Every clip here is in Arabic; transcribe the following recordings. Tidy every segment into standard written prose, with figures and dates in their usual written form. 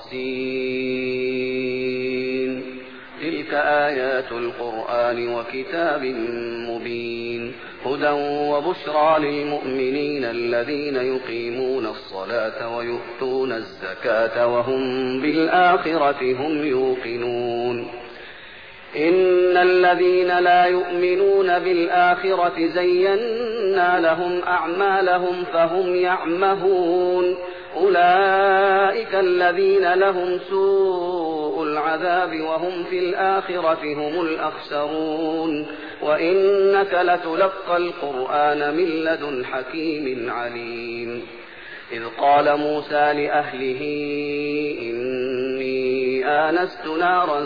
طاسين. تلك آيات القرآن وكتاب مبين، هدى وبشرى للمؤمنين الذين يقيمون الصلاة ويؤتون الزكاة وهم بالآخرة هم يوقنون. إن الذين لا يؤمنون بالآخرة زينا لهم أعمالهم فهم يعمهون، أولئك الذين لهم سوء العذاب وهم في الآخرة هم الأخسرون. وإنك لتلقى القرآن من لدن حكيم عليم. إذ قال موسى لأهله إني آنست نارا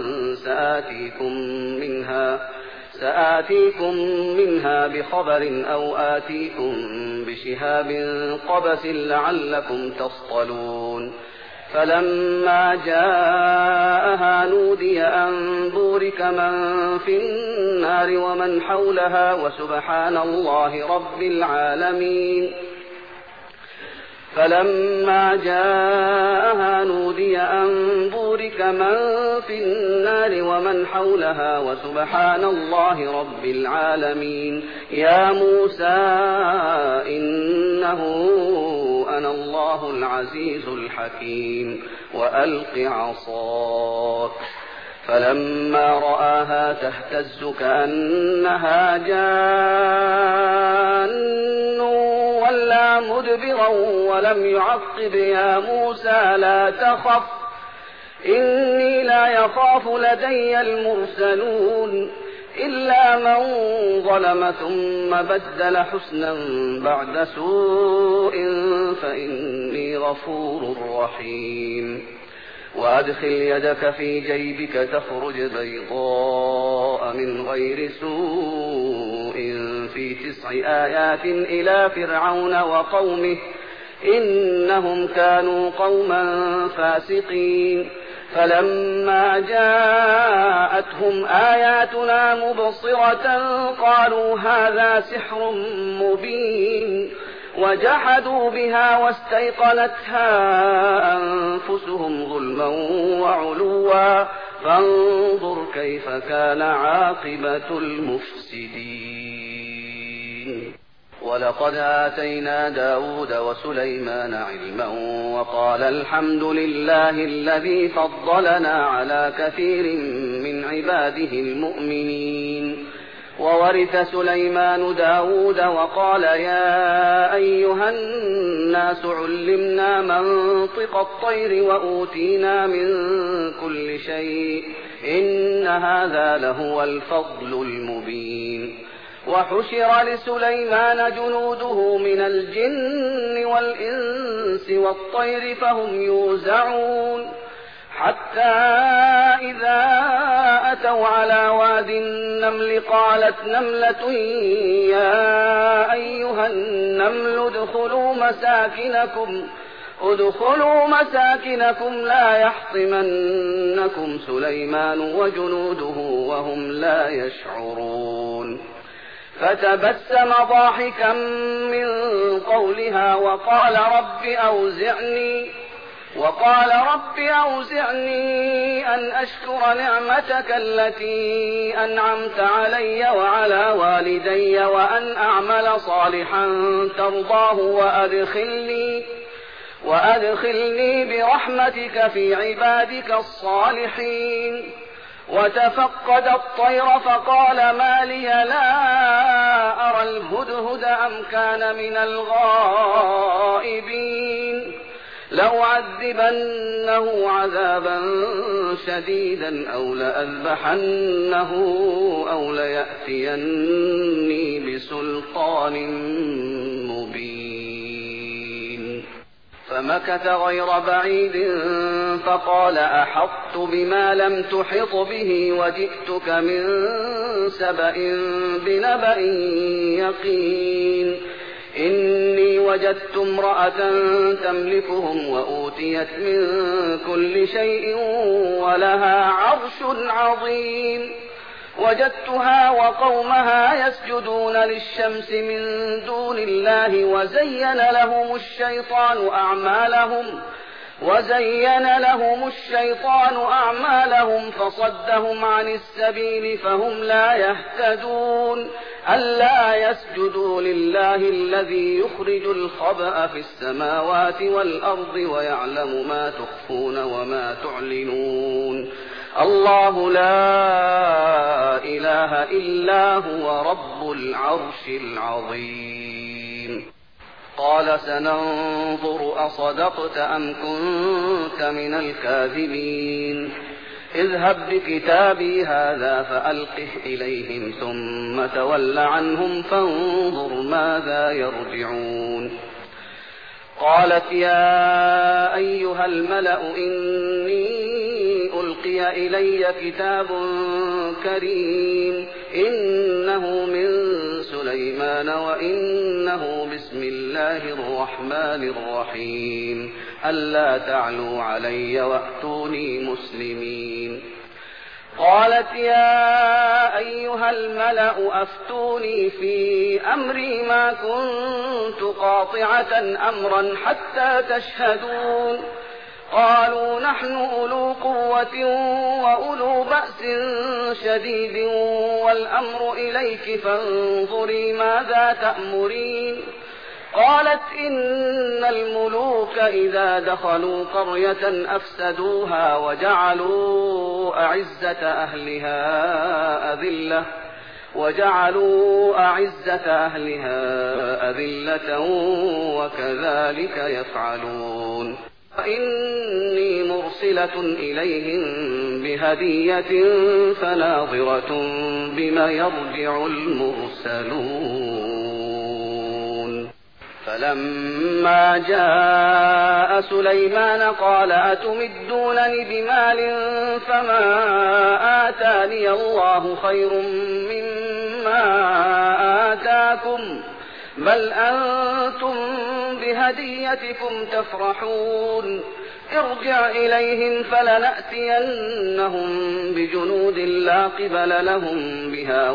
سآتيكم منها بخبر أو آتيكم بشهاب قبس لعلكم تصطلون. فلما جاءها نودي أن بورك من في النار ومن حولها وسبحان الله رب العالمين. فلما جاءها نودي أن بورك من في النار ومن حولها وسبحان الله رب العالمين. يا موسى إنه أنا الله العزيز الحكيم وألق عصاك. فلما رآها تهتز كأنها جان ولا مدبرا ولم يعقب. يا موسى لا تخف إني لا يخاف لدي المرسلون إلا من ظلم ثم بدل حسنا بعد سوء فإني غفور رحيم. وأدخل يدك في جيبك تخرج بيضاء من غير سوء في 9 آيات إلى فرعون وقومه إنهم كانوا قوما فاسقين. فلما جاءتهم آياتنا مبصرة قالوا هذا سحر مبين، وجحدوا بها واستيقنتها أنفسهم ظلما وعلوا فانظر كيف كان عاقبة المفسدين. ولقد آتينا داود وسليمان علما وقال الحمد لله الذي فضلنا على كثير من عباده المؤمنين. وورث سليمان داود وقال يا أيها الناس علمنا منطق الطير وأوتينا من كل شيء إن هذا لهو الفضل المبين. وحشر لسليمان جنوده من الجن والإنس والطير فهم يوزعون حتى إذا أتوا على واد النمل قالت نملة يا أيها النمل ادخلوا مساكنكم لا يحطمنكم سليمان وجنوده وهم لا يشعرون. فتبسم ضاحكا من قولها وقال رب أوزعني أن أشكر نعمتك التي أنعمت علي وعلى والدي وأن أعمل صالحا ترضاه وأدخلني برحمتك في عبادك الصالحين. وتفقد الطير فقال ما لي لا أرى الهدهد أم كان من الغائبين لأعذبنه عذابا شديدا أو لأذبحنه أو ليأتيني بسلطان مبين. فمكث غير بعيد فقال أحطت بما لم تحط به وجئتك من سبأ بنبأ يقين. إني وجدت امرأة تملكهم وأوتيت من كل شيء ولها عرش عظيم. وجدتها وقومها يسجدون للشمس من دون الله وزين لهم الشيطان أعمالهم وزين لهم الشيطان أعمالهم فصدهم عن السبيل فهم لا يهتدون ألا يسجدوا لله الذي يخرج الخبأ في السماوات والأرض ويعلم ما تخفون وما تعلنون الله لا إله إلا هو رب العرش العظيم. قال سننظر أصدقت أم كنت من الكاذبين اذهب بكتابي هذا فألقه إليهم ثم تول عنهم فانظر ماذا يرجعون. قالت يا أيها الملأ إني ألقي إلي كتاب كريم إنه من سليمان وإنه بسم الله الرحمن الرحيم ألا تعلوا علي وأتوني مسلمين. قالت يا أيها الملأ أفتوني في أمري ما كنت قاطعة أمرا حتى تشهدون. قالوا نحن أولو قوة وأولو بأس شديد والأمر إليك فانظري ماذا تأمرين. قالت إن الملوك إذا دخلوا قرية أفسدوها وجعلوا أعزة أهلها أذلة وكذلك يفعلون. إني مرسلة إليهم بهدية فناظرة بما يرجع المرسلون. فلما جاء سليمان قال أتمدونني بمال فما آتاني الله خير مما آتاكم بل أنتم بهديتكم تفرحون. ارجع إليهم فلنأتينهم بجنود لا قبل لهم بها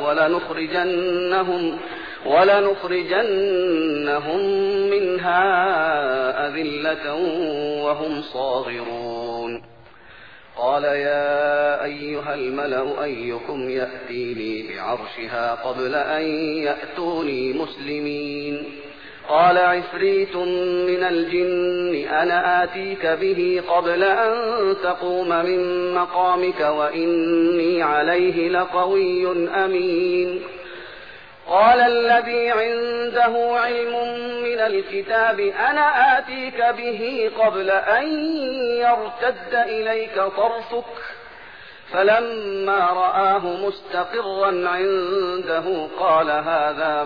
ولنخرجنهم منها أذلة وهم صاغرون. قال يا أيها الملأ أيكم يأتيني بعرشها قبل أن يأتوني مسلمين. قال عفريت من الجن أنا آتيك به قبل أن تقوم من مقامك وإني عليه لقوي أمين. قال الذي عنده علم من الكتاب أنا آتيك به قبل أن يرتد إليك طرفك فلما رآه مستقرا عنده قال هذا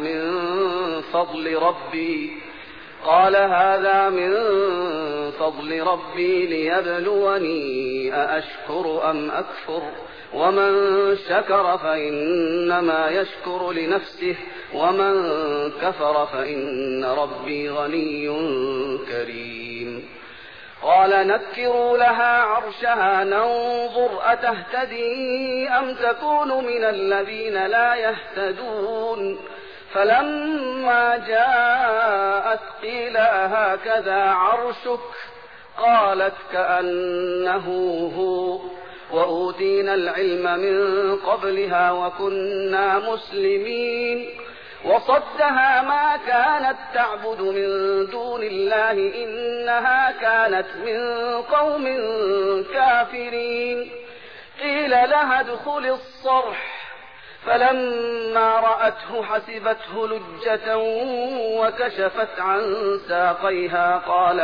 من فضل ربي ليبلوني أأشكر أم أكفر ومن شكر فإنما يشكر لنفسه ومن كفر فإن ربي غني كريم. قال نكروا لها عرشها ننظر أتهتدي أم تكون من الذين لا يهتدون. فلما جاءت قيل أهكذا عرشك قالت كأنه هو وأوتينا العلم من قبلها وكنا مسلمين. وصدها ما كانت تعبد من دون الله إنها كانت من قوم كافرين. قيل لها ادخل الصرح فلما رأته حسبته لجة وكشفت عن ساقيها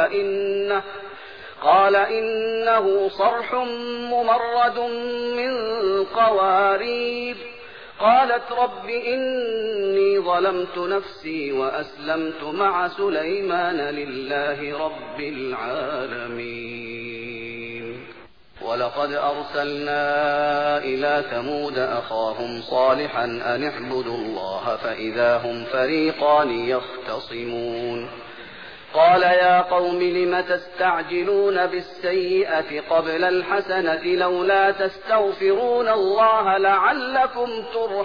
قال إنه صرح ممرد من قوارير. قالت رب إني ظلمت نفسي وأسلمت مع سليمان لله رب العالمين. ولقد أرسلنا إلى ثمود أخاهم صالحا أن اعبدوا الله فإذا هم فريقان يختصمون. قال يا قوم لم تستعجلون بالسيئة قبل الحسنة لولا تستغفرون الله لعلكم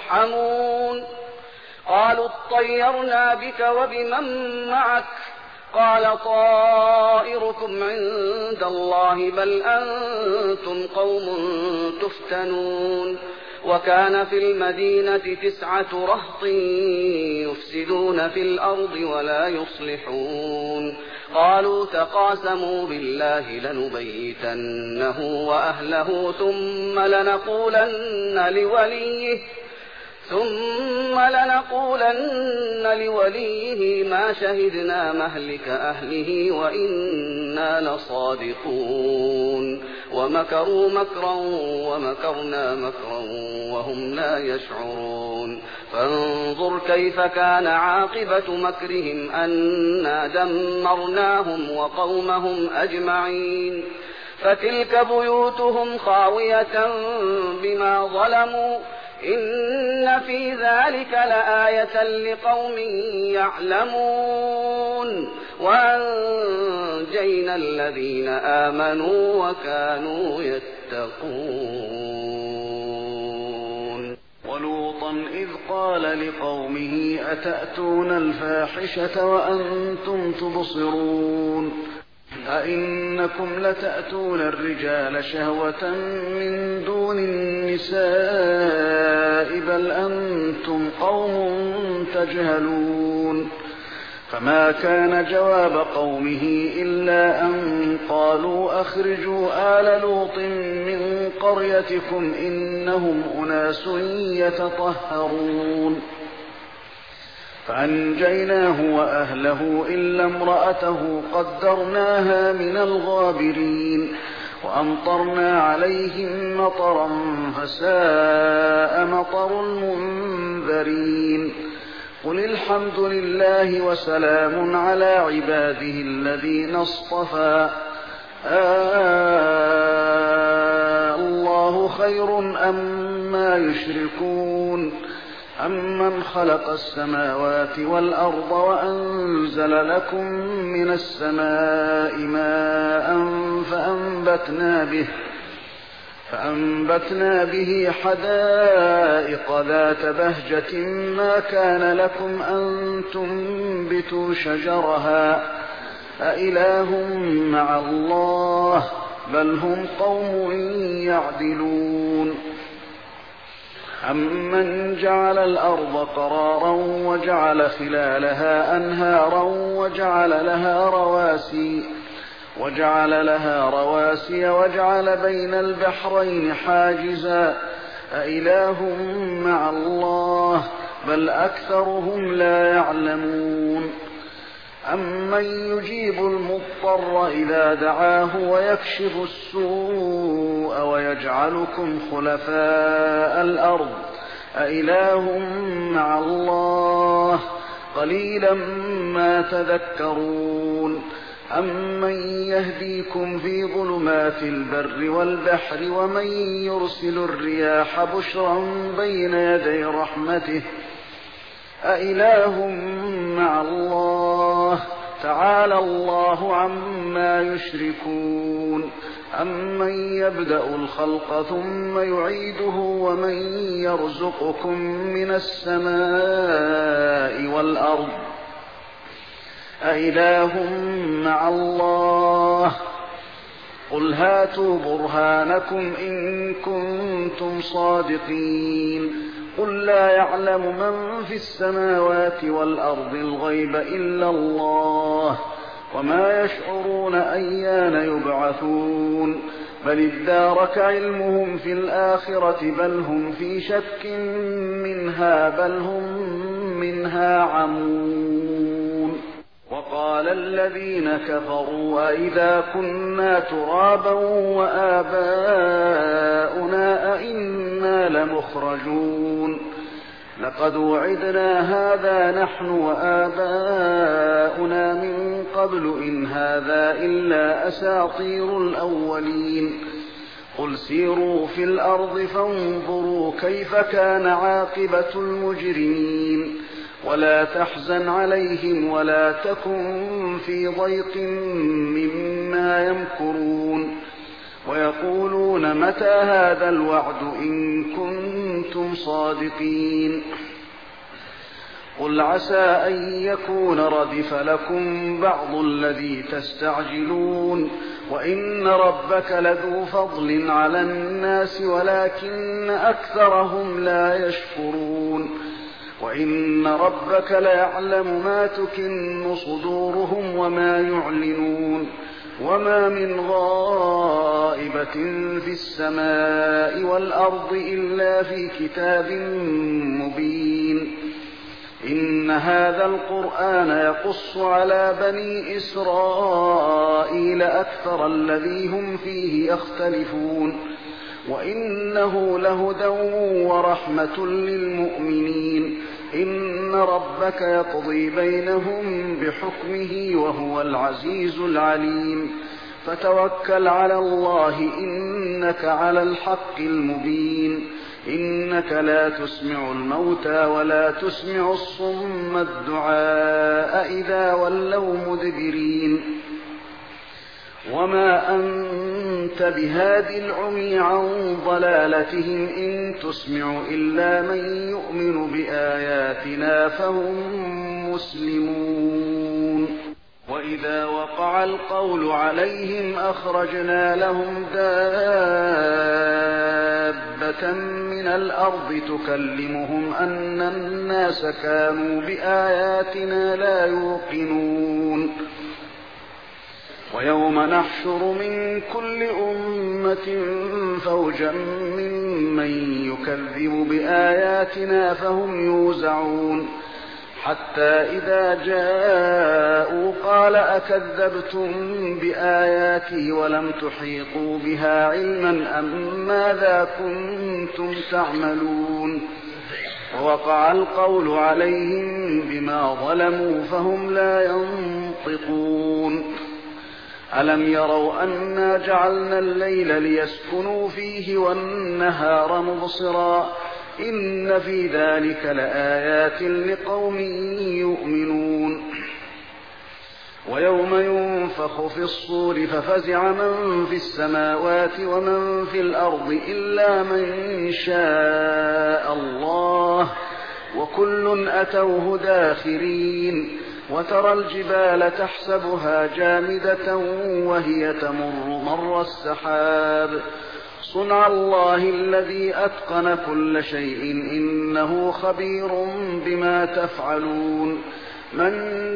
ترحمون. قالوا اطيرنا بك وبمن معك قال طائركم عند الله بل أنتم قوم تفتنون وكان في المدينة 9 رهط يفسدون في الأرض ولا يصلحون قالوا تقاسموا بالله لنبيتنه وأهله ثم لنقولن لوليه ما شهدنا مهلك أهله وإنا لصادقون ومكروا مكرا ومكرنا مكرا وهم لا يشعرون فانظر كيف كان عاقبة مكرهم أنا دمرناهم وقومهم أجمعين فتلك بيوتهم خاوية بما ظلموا إن في ذلك لآية لقوم يعلمون وأنجينا الذين آمنوا وكانوا يتقون. ولوطا إذ قال لقومه أتأتون الفاحشة وأنتم تبصرون أئنكم لتأتون الرجال شهوة من دون النساء بل أنتم قوم تجهلون فما كان جواب قومه إلا أن قالوا أخرجوا آل لوط من قريتكم إنهم أناس يتطهرون فأنجيناه وأهله إلا امرأته قدرناها من الغابرين وأمطرنا عليهم مطرا فساء مطر المنذرين قل الحمد لله وسلام على عباده الذين اصطفى الله خير أما يشركون أمن خلق السماوات والأرض وأنزل لكم من السماء ماء فأنبتنا به حدائق ذات بهجة ما كان لكم أن تنبتوا شجرها أإله مع الله بل هم قوم يعدلون أمن جعل الأرض قرارا وجعل خلالها أنهارا وجعل لها رواسي وجعل بين البحرين حاجزا أإله مع الله بل أكثرهم لا يعلمون أمن يجيب المضطر إذا دعاه ويكشف السوء ويجعلكم خلفاء الأرض أإله مع الله قليلا ما تذكرون أمن يهديكم في ظلمات البر والبحر ومن يرسل الرياح بشرا بين يدي رحمته أإله مع الله تعالى الله عما يشركون أمن يبدأ الخلق ثم يعيده ومن يرزقكم من السماء والأرض أإله مع الله قل هاتوا برهانكم إن كنتم صادقين قل لا يعلم من في السماوات والأرض الغيب إلا الله وما يشعرون أيان يبعثون بل ادارك علمهم في الآخرة بل هم في شك منها بل هم منها عمون وقال الذين كفروا أئذا كنا ترابا وآباؤنا أئنا لمخرجون لقد وعدنا هذا نحن وآباؤنا من قبل إن هذا إلا أساطير الأولين قل سيروا في الأرض فانظروا كيف كان عاقبة المجرمين ولا تحزن عليهم ولا تكن في ضيق مما يمكرون ويقولون متى هذا الوعد إن كنتم صادقين قل عسى أن يكون ردف لكم بعض الذي تستعجلون وإن ربك لذو فضل على الناس ولكن أكثرهم لا يشكرون وإن ربك ليعلم ما تكن صدورهم وما يعلنون وما من غائبة في السماء والأرض إلا في كتاب مبين إن هذا القرآن يقص على بني إسرائيل أكثر الذي هم فيه يختلفون وإنه لهدى ورحمة للمؤمنين إن ربك يقضي بينهم بحكمه وهو العزيز العليم فتوكل على الله إنك على الحق المبين إنك لا تسمع الموتى ولا تسمع الصم الدعاء إذا ولوا مدبرين وما أنت بهاد العمي عن ضلالتهم إن تسمع إلا من يؤمن بآياتنا فهم مسلمون وإذا وقع القول عليهم أخرجنا لهم دابة من الأرض تكلمهم أن الناس كانوا بآياتنا لا يوقنون ويوم نحشر من كل أمة فوجا ممن يكذب بآياتنا فهم يوزعون حتى إذا جاءوا قال أكذبتم بآياتي ولم تحيطوا بها علما أم ماذا كنتم تعملون ووقع القول عليهم بما ظلموا فهم لا ينطقون ألم يروا أنا جعلنا الليل ليسكنوا فيه والنهار مبصرا إن في ذلك لآيات لقوم يؤمنون ويوم ينفخ في الصور ففزع من في السماوات ومن في الأرض إلا من شاء الله وكل أتوه داخرين وترى الجبال تحسبها جامدة وهي تمر مر السحاب صنع الله الذي أتقن كل شيء إنه خبير بما تفعلون من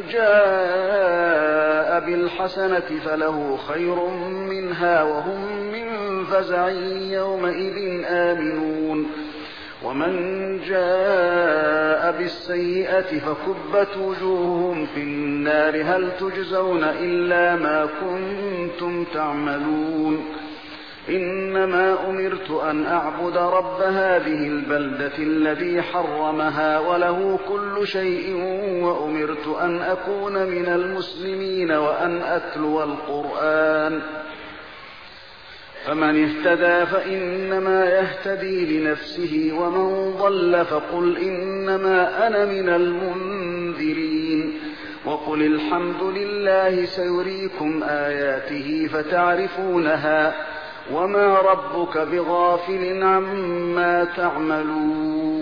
جاء بالحسنة فله خير منها وهم من فزع يومئذ آمنون ومن جاء بالسيئة فكبت وجوههم في النار هل تجزون إلا ما كنتم تعملون إنما أمرت أن أعبد رب هذه البلدة الذي حرمها وله كل شيء وأمرت أن أكون من المسلمين وأن أتلو القرآن فمن اهتدى فإنما يهتدي لنفسه ومن ضل فقل إنما أنا من المنذرين وقل الحمد لله سيريكم آياته فتعرفونها وما ربك بغافل عما تعملون